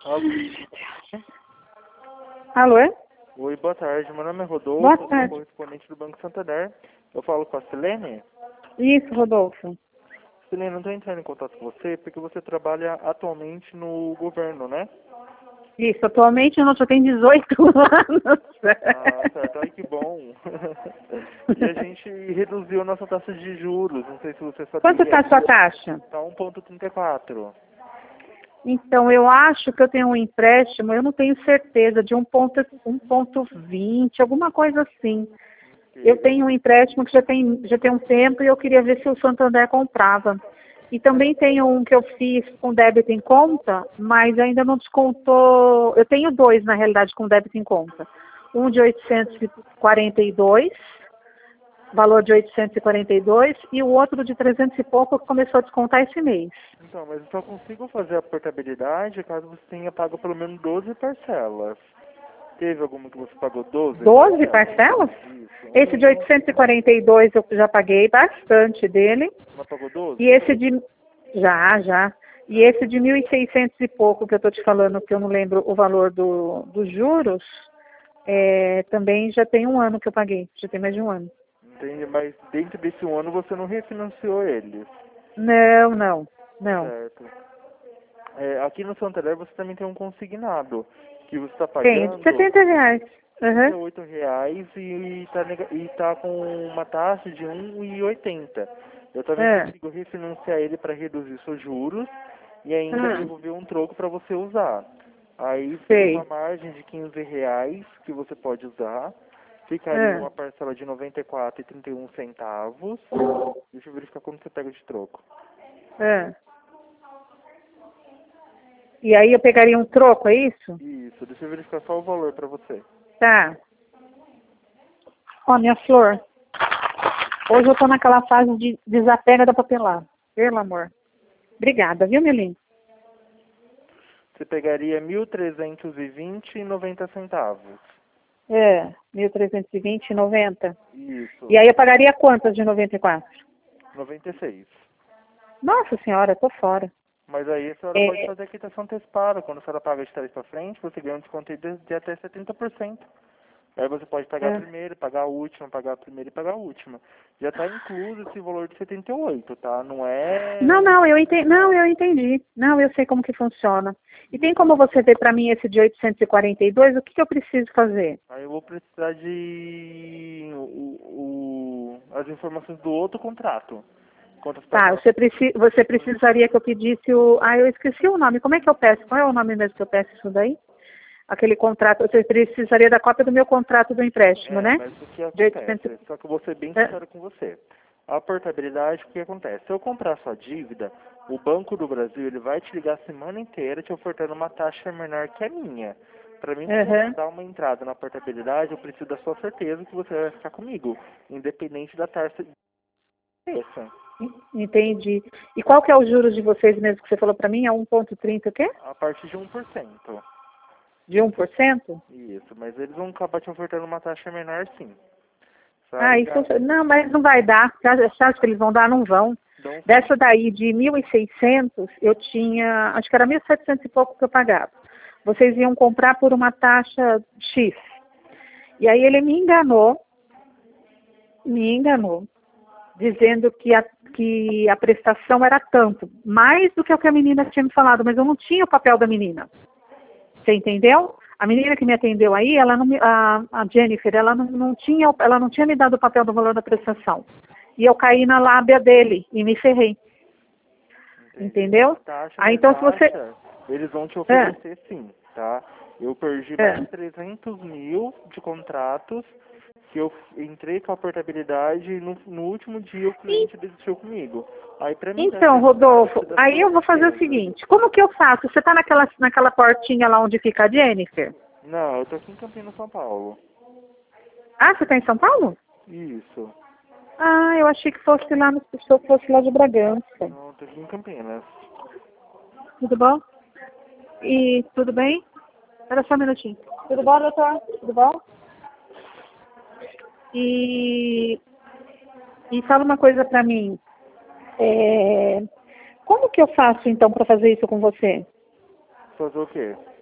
Alô? Alô? É? Oi, boa tarde. Meu nome é Rodolfo, Boa eu sou tarde. correspondente do Banco Santander. Eu falo com a Silene. Isso, Rodolfo. Silene, eu estou entrando em contato com você porque você trabalha atualmente no governo, né? Isso, atualmente eu só tenho 18 anos. Ah, certo. Ai, que bom. E a gente reduziu nossa taxa de juros. Não sei se você Quanto sabia. está a sua taxa? Está 1,34. Então, eu acho que eu tenho um empréstimo, eu não tenho certeza, de 1,20, alguma coisa assim. Eu tenho um empréstimo que já tem um tempo e eu queria ver se o Santander comprava. E também tenho um que eu fiz com débito em conta, mas ainda não descontou. Eu tenho dois, na realidade, com débito em conta. Um de 842, valor de 842, e o outro de 300 e pouco que começou a descontar esse mês. Então, mas eu só consigo fazer a portabilidade caso você tenha pago pelo menos 12 parcelas. Teve alguma que você pagou 12 12 parcelas? parcelas? Isso. Esse de 842 eu já paguei bastante dele. Não pagou 12? E esse de. Já. E esse de 1.600 e pouco que eu estou te falando, que eu não lembro o valor dos juros, também já tem um ano que eu paguei. Já tem mais de um ano. Entendi, mas dentro desse ano você não refinanciou eles. Não. Certo. Aqui no Santander você também tem um consignado, que você está Tem, de pagando R$ 60. Uhum. R$ 38 e tá com uma taxa de 1,80. Eu também É. consigo refinanciar ele para reduzir seus juros e ainda devolver um troco para você usar. Aí tem uma Sei. margem de R$ 15 que você pode usar. Ficaria É. uma parcela de R$ 94,31. Deixa eu verificar quando você pega de troco. É. E aí eu pegaria um troco, é isso? Isso, deixa eu verificar só o valor para você. Tá. Ó, minha flor. Hoje eu tô naquela fase de desapega da papelada. Pelo amor. Obrigada, viu, meu lindo? Você pegaria 1.320,90. 1.320,90. Isso, E aí eu pagaria quantas de 94? 96. Nossa senhora, eu tô fora. Mas aí a senhora pode fazer a quitação antecipada. Quando a senhora paga de trás para frente, você ganha um desconto de até 70%. Aí você pode pagar a primeira, pagar a última, pagar a primeira e pagar a última. Já está incluso esse valor de 78, tá? Não é... Não, eu entendi. Não, eu entendi. Não, eu sei como que funciona. E tem como você ver para mim esse de 842? O que eu preciso fazer? Aí eu vou precisar de as informações do outro contrato. Quantas Tá, parcelas? você precisaria que eu pedisse o... Ah, eu esqueci o nome. Como é que eu peço? Qual é o nome mesmo que eu peço isso daí? Aquele contrato. Você precisaria da cópia do meu contrato do empréstimo, né? Mas o que De 800... acontece? Só que eu vou ser bem sincero com você. A portabilidade, o que acontece? Se eu comprar sua dívida, o Banco do Brasil ele vai te ligar a semana inteira te ofertando uma taxa menor que a minha. Para mim dar uma entrada na portabilidade, eu preciso da sua certeza que você vai ficar comigo, independente da taxa de essa. Entendi. E qual que é o juros de vocês mesmo que você falou para mim? É 1,30 o quê? A partir de 1%. De 1%? Isso, mas eles vão acabar te ofertando uma taxa menor sim. Ah, Sabe? isso, não, mas não vai dar. Você acha que eles vão dar? Não vão. Então, Dessa daí de 1.600, eu tinha, acho que era 1.700 e pouco que eu pagava. Vocês iam comprar por uma taxa X. E aí ele me enganou, dizendo que a prestação era tanto, mais do que o que a menina tinha me falado, mas eu não tinha o papel da menina. Você entendeu? A menina que me atendeu aí, ela não a Jennifer, ela não tinha me dado o papel do valor da prestação. E eu caí na lábia dele e me ferrei. Entendeu? Aí então se você... eles vão te oferecer sim, tá? Eu perdi mais de 300 mil de contratos que eu entrei com a portabilidade e no último dia o cliente desistiu comigo. Aí pra mim Então, Rodolfo, aí eu vou fazer o seguinte, como que eu faço? Você está naquela portinha lá onde fica a Jennifer? Não, eu tô aqui em Campinas, São Paulo. Ah, você está em São Paulo? Isso. Ah, eu achei que fosse lá, se eu fosse lá de Bragança. Não, eu tô aqui em Campinas. Tudo bom? E tudo bem? Espera só um minutinho. Tudo bom, doutor? Tudo bom? E fala uma coisa pra mim. Como que eu faço então para fazer isso com você? Fazer o quê?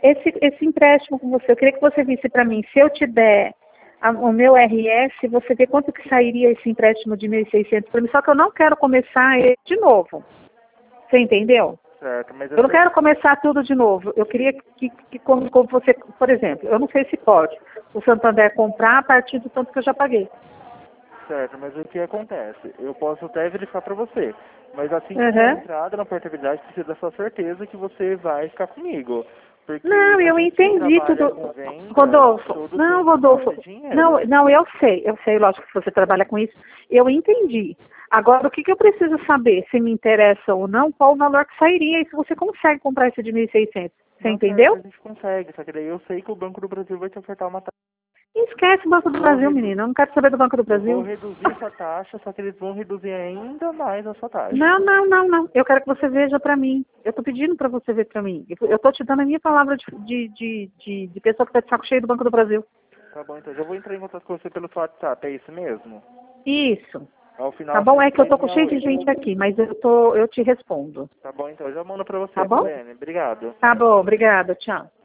esse empréstimo com você, eu queria que você visse para mim, se eu te der o meu RS, você vê quanto que sairia esse empréstimo de 1.600 para mim, só que eu não quero começar ele de novo. Você entendeu? Certo, mas Eu não quero começar tudo de novo. Eu queria que como você, por exemplo, eu não sei se pode o Santander comprar a partir do tanto que eu já paguei. Certo, mas o que acontece? Eu posso até verificar para você, mas assim que a entrada na portabilidade precisa da sua certeza que você vai ficar comigo. Porque Não, eu entendi tudo. Rodolfo, não, Rodolfo, não, eu sei, lógico que você trabalha com isso, eu entendi. Agora, o que eu preciso saber, se me interessa ou não, qual o valor que sairia e se você consegue comprar esse de 1.600, você entendeu? A gente consegue, só que daí eu sei que o Banco do Brasil vai te ofertar uma taxa. Esquece o Banco do Brasil, menina, eu não quero saber do Banco do Brasil. Eu vou reduzir sua taxa, só que eles vão reduzir ainda mais a sua taxa. Não, eu quero que você veja pra mim. Eu tô pedindo pra você ver pra mim. Eu tô te dando a minha palavra de pessoa que tá de saco cheio do Banco do Brasil. Tá bom, então já vou entrar em contato com você pelo WhatsApp, é isso mesmo? Isso. Ao final, Tá bom, é que eu tô com cheio de gente aqui, mas eu te respondo. Tá bom, então eu já mando pra você, Tá bom? Helene. Obrigado. Tá bom, obrigada, tchau.